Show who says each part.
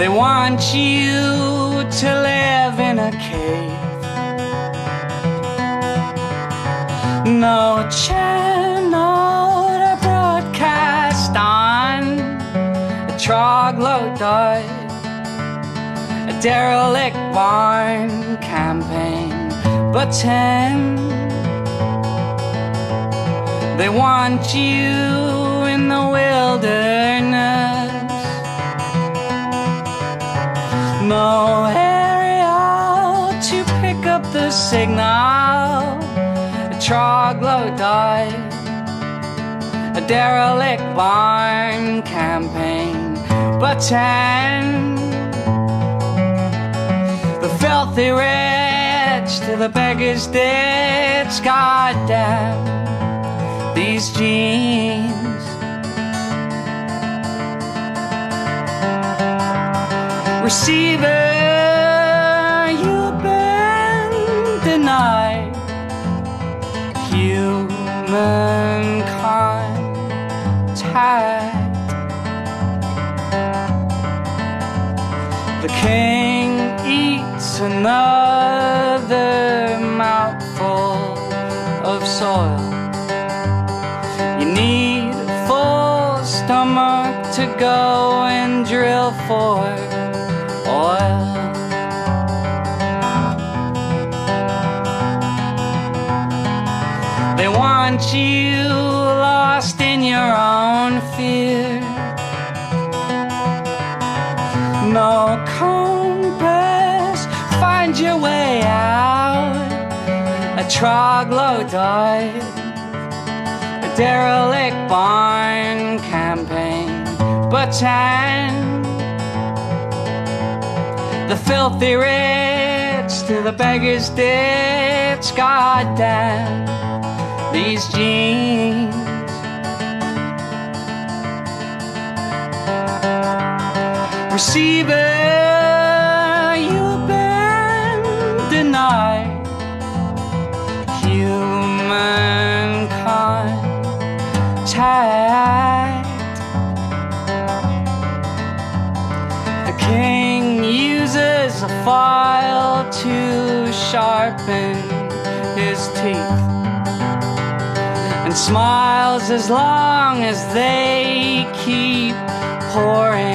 Speaker 1: They want you to live in a cave. No channel to broadcast on. A troglodyte, a derelict barn campaign. But 10, they want you in the wilderness. No area to pick up the signal. A troglodyte, a derelict barn campaign. But 10, the filthy rich to the beggar's ditch. Goddamn these jeans. Receiver, you've been denied human contact. The king eats another mouthful of soil. You need a full stomach to go and drill for oil. They want you lost in your own fear. No compass, find your way out. A troglodyte, a derelict barn campaign. But 10, the filthy rich to the beggar's ditch. Goddamn these jeans. Receiver, you've been denied human contact. The king uses a file to sharpen his teeth and smiles as long as they keep pouring